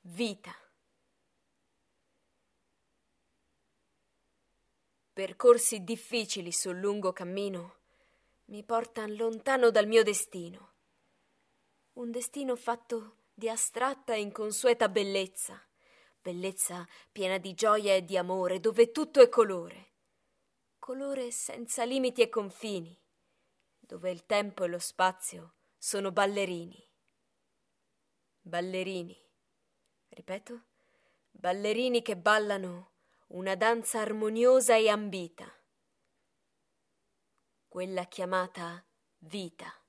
vita. Percorsi difficili sul lungo cammino mi portan lontano dal mio destino. Un destino fatto di astratta e inconsueta bellezza, bellezza piena di gioia e di amore, dove tutto è colore, colore senza limiti e confini, dove il tempo e lo spazio sono ballerini. Ballerini, ripeto, ballerini che ballano una danza armoniosa e ambita, quella chiamata vita.